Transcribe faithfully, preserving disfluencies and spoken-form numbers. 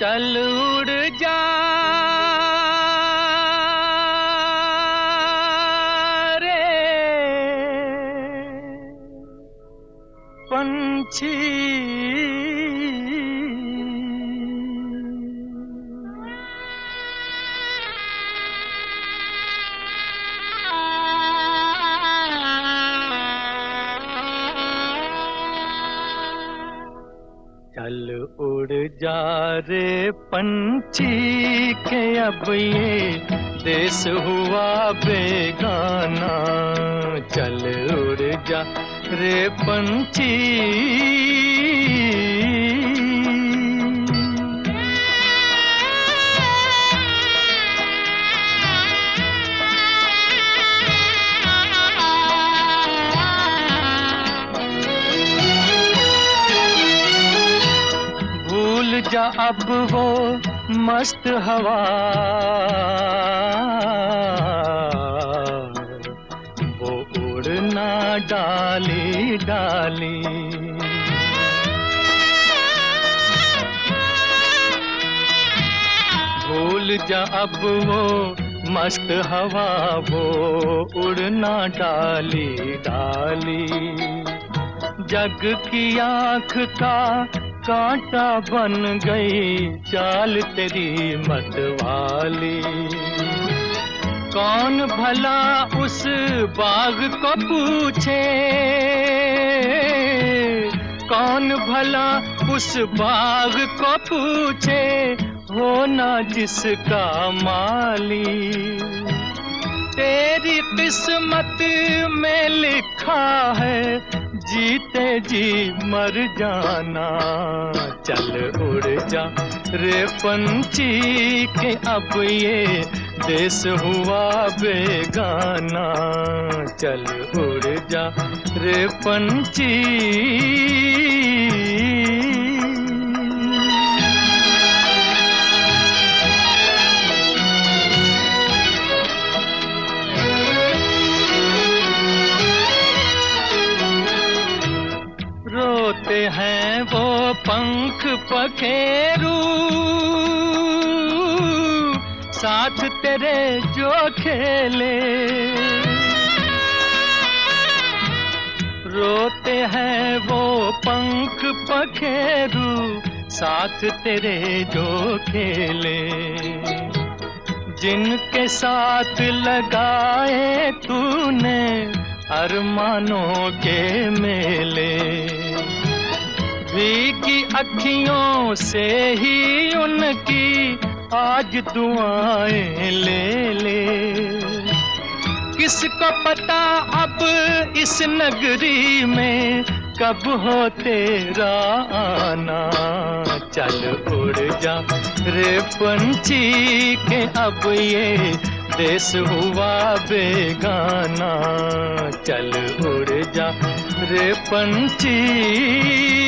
चल उड़ जा रे पंछी, चल उड़ जा रे पंछी के अब ये देश हुआ बेगाना। चल उड़ जा रे पंछी, भूल जा अब वो मस्त हवा, वो उड़ना डाली डाली। भूल जा अब वो मस्त हवा, वो उड़ना डाली डाली। जग की आँख का कांटा बन गई चाल तेरी मतवाली। कौन भला उस बाग को पूछे, कौन भला उस बाग को पूछे, होना जिसका माली। तेरी किस्मत में लिखा है जीते जी मर जाना। चल उड़ जा रे पंछी के अब ये देश हुआ बेगाना। चल उड़ जा रे पंछी, रोते हैं वो पंख पखेरू, साथ तेरे जो खेले। रोते हैं वो पंख पखेरू, साथ तेरे जो खेले। जिनके साथ लगाए तूने अरमानों के मेले, भीगी अखियों से ही उनकी आज दुआएं ले ले। किसको पता अब इस नगरी में कब हो तेरा आना। चल उड़ जा रे पंछी के अब ये देश हुआ बेगाना। चल उड़ जा रे पंछी।